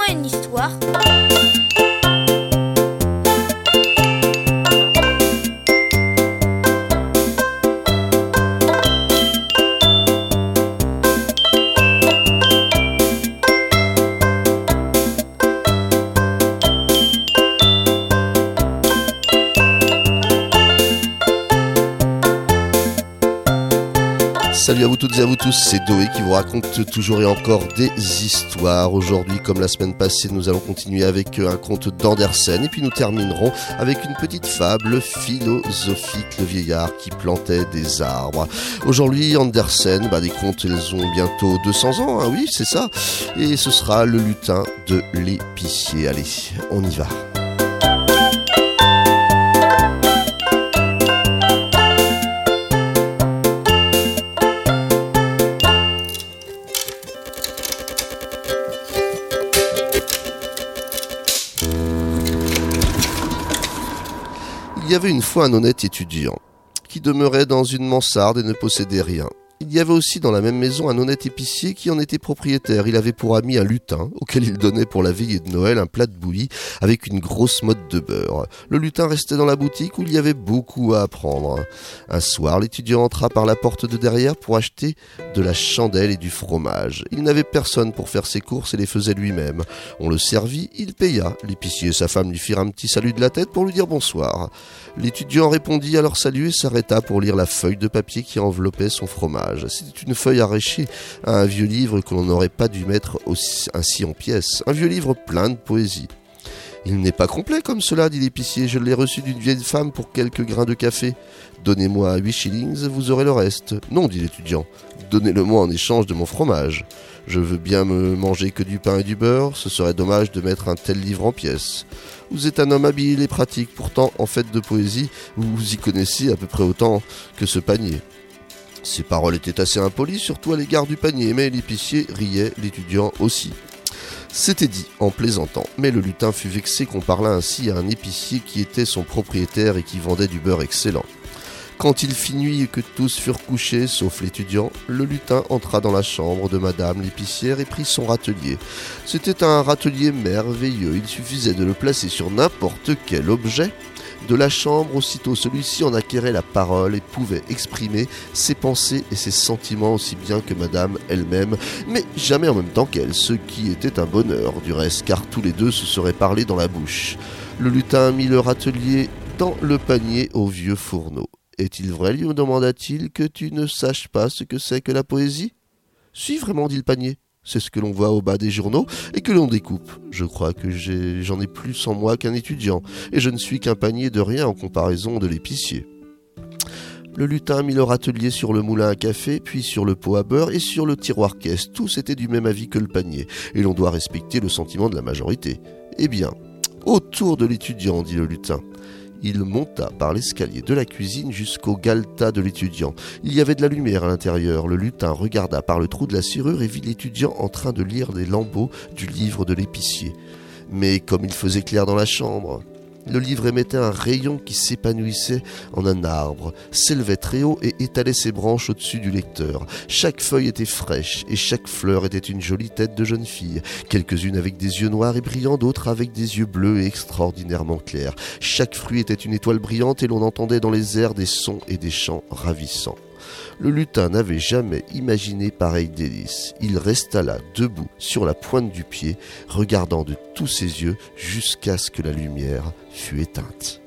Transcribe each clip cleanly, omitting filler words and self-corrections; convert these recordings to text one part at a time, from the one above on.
une histoire. Salut à vous toutes et à vous tous, c'est Doé qui vous raconte toujours et encore des histoires. Aujourd'hui, comme la semaine passée, nous allons continuer avec un conte d'Andersen et puis nous terminerons avec une petite fable philosophique, le vieillard qui plantait des arbres. Aujourd'hui, Andersen, des contes, elles ont bientôt 200 ans, hein, oui, c'est ça. Et ce sera le lutin de l'épicier. Allez, on y va. Il y avait une fois un honnête étudiant qui demeurait dans une mansarde et ne possédait rien. Il y avait aussi dans la même maison un honnête épicier qui en était propriétaire. Il avait pour ami un lutin auquel il donnait pour la veillée de Noël un plat de bouillie avec une grosse motte de beurre. Le lutin restait dans la boutique où il y avait beaucoup à apprendre. Un soir, l'étudiant entra par la porte de derrière pour acheter de la chandelle et du fromage. Il n'avait personne pour faire ses courses et les faisait lui-même. On le servit, il paya. L'épicier et sa femme lui firent un petit salut de la tête pour lui dire bonsoir. L'étudiant répondit à leur salut et s'arrêta pour lire la feuille de papier qui enveloppait son fromage. C'était une feuille arrachée à un vieux livre que l'on n'aurait pas dû mettre ainsi en pièces. Un vieux livre plein de poésie. « Il n'est pas complet comme cela, dit l'épicier. Je l'ai reçu d'une vieille femme pour quelques grains de café. Donnez-moi 8 shillings, vous aurez le reste. » « Non, dit l'étudiant. Donnez-le-moi en échange de mon fromage. Je veux bien me manger que du pain et du beurre. Ce serait dommage de mettre un tel livre en pièces. Vous êtes un homme habile et pratique. Pourtant, en fait de poésie, vous y connaissez à peu près autant que ce panier. » Ces paroles étaient assez impolies, surtout à l'égard du panier, mais l'épicier riait, l'étudiant aussi. C'était dit en plaisantant, mais le lutin fut vexé qu'on parlât ainsi à un épicier qui était son propriétaire et qui vendait du beurre excellent. Quand il fit nuit et que tous furent couchés, sauf l'étudiant, le lutin entra dans la chambre de madame l'épicière et prit son râtelier. C'était un râtelier merveilleux, il suffisait de le placer sur n'importe quel objet de la chambre, aussitôt celui-ci en acquérait la parole et pouvait exprimer ses pensées et ses sentiments aussi bien que madame elle-même, mais jamais en même temps qu'elle, ce qui était un bonheur du reste, car tous les deux se seraient parlé dans la bouche. Le lutin mit le râtelier dans le panier au vieux fourneau. « Est-il vrai, lui demanda-t-il, que tu ne saches pas ce que c'est que la poésie ?»« Si, vraiment, dit le panier. C'est ce que l'on voit au bas des journaux et que l'on découpe. Je crois que j'en ai plus en moi qu'un étudiant, et je ne suis qu'un panier de rien en comparaison de l'épicier. » Le lutin mit le râtelier sur le moulin à café, puis sur le pot à beurre et sur le tiroir caisse. Tous étaient du même avis que le panier, et l'on doit respecter le sentiment de la majorité. « Eh bien, autour de l'étudiant, dit le lutin. » Il monta par l'escalier de la cuisine jusqu'au galetas de l'étudiant. Il y avait de la lumière à l'intérieur. Le lutin regarda par le trou de la serrure et vit l'étudiant en train de lire les lambeaux du livre de l'épicier. Mais comme il faisait clair dans la chambre, le livre émettait un rayon qui s'épanouissait en un arbre, s'élevait très haut et étalait ses branches au-dessus du lecteur. Chaque feuille était fraîche et chaque fleur était une jolie tête de jeune fille, quelques-unes avec des yeux noirs et brillants, d'autres avec des yeux bleus et extraordinairement clairs. Chaque fruit était une étoile brillante et l'on entendait dans les airs des sons et des chants ravissants. Le lutin n'avait jamais imaginé pareil délice. Il resta là, debout, sur la pointe du pied, regardant de tous ses yeux jusqu'à ce que la lumière fût éteinte.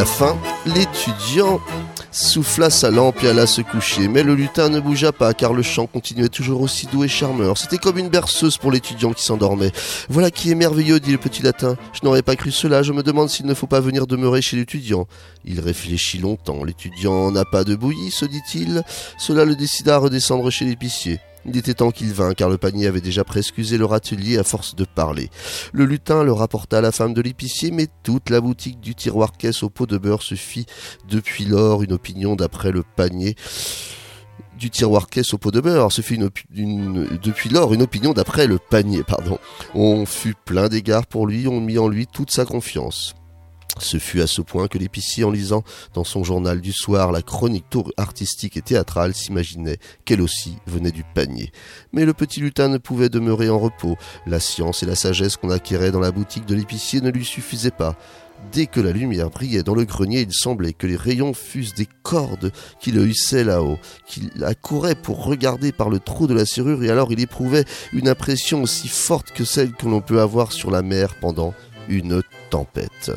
la fin, l'étudiant souffla sa lampe et alla se coucher. Mais le lutin ne bougea pas, car le chant continuait toujours aussi doux et charmeur. C'était comme une berceuse pour l'étudiant qui s'endormait. « Voilà qui est merveilleux, dit le petit latin. Je n'aurais pas cru cela, je me demande s'il ne faut pas venir demeurer chez l'étudiant. » Il réfléchit longtemps. L'étudiant n'a pas de bouillie, se dit-il. Cela le décida à redescendre chez l'épicier. Il était temps qu'il vînt, car le panier avait déjà presque usé leur atelier à force de parler. Le lutin le rapporta à la femme de l'épicier, mais toute la boutique du tiroir-caisse au pot de beurre se fit depuis lors une opinion d'après le panier. Du tiroir-caisse au pot de beurre se fit depuis lors une opinion d'après le panier. On fut plein d'égards pour lui, on mit en lui toute sa confiance. Ce fut à ce point que l'épicier, en lisant dans son journal du soir la chronique artistique et théâtrale, s'imaginait qu'elle aussi venait du panier. Mais le petit lutin ne pouvait demeurer en repos. La science et la sagesse qu'on acquérait dans la boutique de l'épicier ne lui suffisaient pas. Dès que la lumière brillait dans le grenier, il semblait que les rayons fussent des cordes qui le hissaient là-haut, qu'il accourait pour regarder par le trou de la serrure, et alors il éprouvait une impression aussi forte que celle que l'on peut avoir sur la mer pendant une tempête.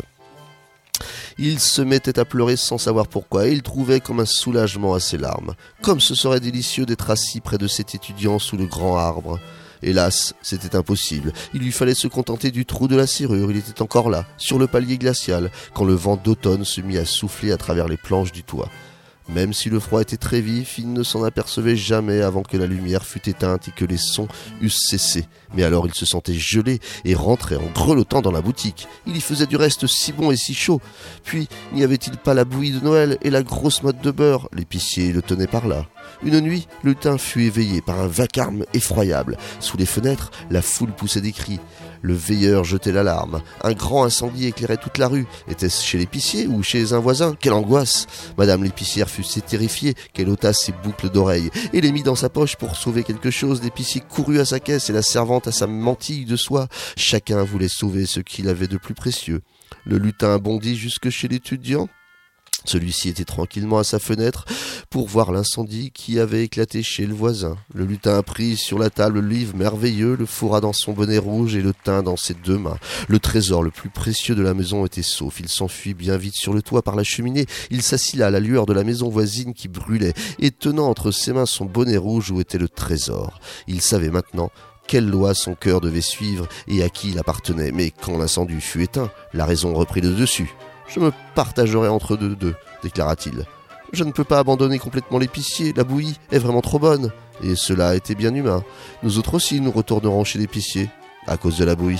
Il se mettait à pleurer sans savoir pourquoi, et il trouvait comme un soulagement à ses larmes. Comme ce serait délicieux d'être assis près de cet étudiant sous le grand arbre. Hélas, c'était impossible. Il lui fallait se contenter du trou de la serrure. Il était encore là, sur le palier glacial, quand le vent d'automne se mit à souffler à travers les planches du toit. Même si le froid était très vif, il ne s'en apercevait jamais avant que la lumière fût éteinte et que les sons eussent cessé. Mais alors il se sentait gelé et rentrait en grelottant dans la boutique. Il y faisait du reste si bon et si chaud. Puis, n'y avait-il pas la bouillie de Noël et la grosse motte de beurre? L'épicier le tenait par là. Une nuit, le lutin fut éveillé par un vacarme effroyable. Sous les fenêtres, la foule poussait des cris. Le veilleur jetait l'alarme. Un grand incendie éclairait toute la rue. Était-ce chez l'épicier ou chez un voisin? Quelle angoisse! Madame l'épicière fut si terrifiée qu'elle ôta ses boucles d'oreilles et les mit dans sa poche pour sauver quelque chose. L'épicier courut à sa caisse et la servante à sa mantille de soie. Chacun voulait sauver ce qu'il avait de plus précieux. Le lutin bondit jusque chez l'étudiant. Celui-ci était tranquillement à sa fenêtre pour voir l'incendie qui avait éclaté chez le voisin. Le lutin prit sur la table le livre merveilleux, le fourra dans son bonnet rouge et le tint dans ses deux mains. Le trésor le plus précieux de la maison était sauf. Il s'enfuit bien vite sur le toit par la cheminée. Il s'assit là à la lueur de la maison voisine qui brûlait et tenant entre ses mains son bonnet rouge où était le trésor. Il savait maintenant quelle loi son cœur devait suivre et à qui il appartenait. Mais quand l'incendie fut éteint, la raison reprit le dessus. « Je me partagerai entre deux, déclara-t-il. Je ne peux pas abandonner complètement l'épicier, la bouillie est vraiment trop bonne. Et cela a été bien humain. Nous autres aussi, nous retournerons chez l'épicier, à cause de la bouillie. »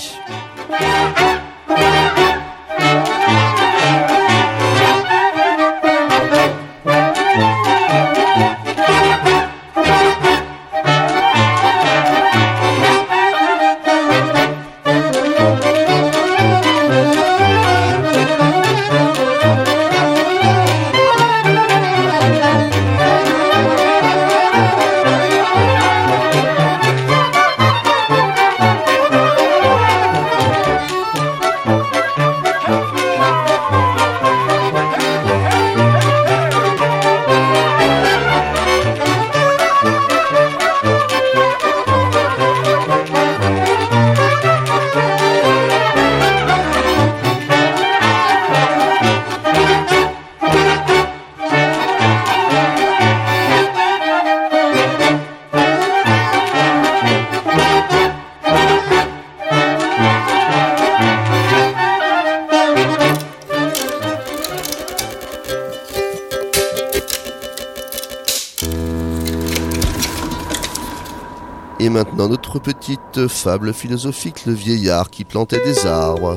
Et maintenant notre petite fable philosophique, le vieillard qui plantait des arbres.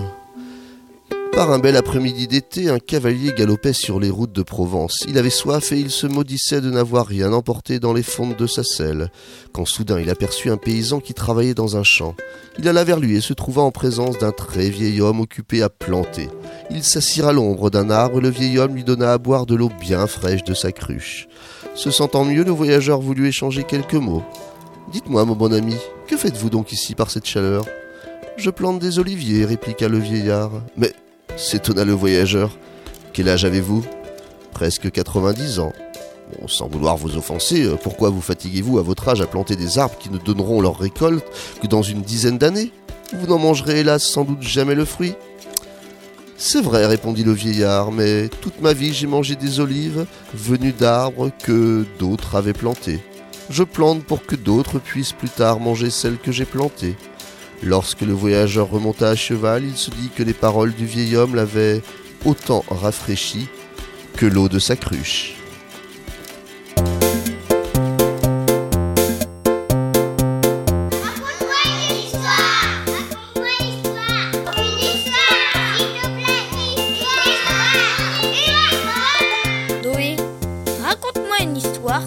Par un bel après-midi d'été, un cavalier galopait sur les routes de Provence. Il avait soif et il se maudissait de n'avoir rien emporté dans les fontes de sa selle, quand soudain il aperçut un paysan qui travaillait dans un champ. Il alla vers lui et se trouva en présence d'un très vieil homme occupé à planter. Il s'assit à l'ombre d'un arbre et le vieil homme lui donna à boire de l'eau bien fraîche de sa cruche. Se sentant mieux, le voyageur voulut échanger quelques mots. « Dites-moi, mon bon ami, que faites-vous donc ici par cette chaleur ?»« Je plante des oliviers, répliqua le vieillard. »« Mais, s'étonna le voyageur, quel âge avez-vous ?»« Presque 90 ans. »« Bon, sans vouloir vous offenser, pourquoi vous fatiguez-vous à votre âge à planter des arbres qui ne donneront leur récolte que dans une dizaine d'années ? Vous n'en mangerez hélas sans doute jamais le fruit. » C'est vrai, répondit le vieillard, mais toute ma vie j'ai mangé des olives venues d'arbres que d'autres avaient plantées. Je plante pour que d'autres puissent plus tard manger celles que j'ai plantées. Lorsque le voyageur remonta à cheval, il se dit que les paroles du vieil homme l'avaient autant rafraîchi que l'eau de sa cruche. Noé, raconte-moi une histoire.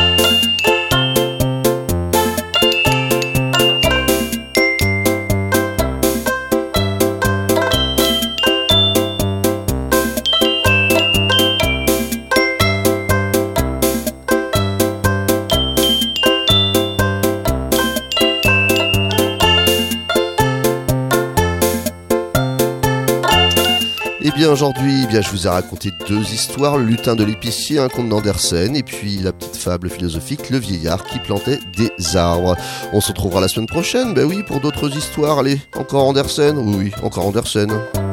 Et bien aujourd'hui, je vous ai raconté 2 histoires, le lutin de l'épicier, un conte d'Andersen, et puis la petite fable philosophique, le vieillard qui plantait des arbres. On se retrouvera la semaine prochaine, oui, pour d'autres histoires. Allez, encore Andersen? Oui, encore Andersen.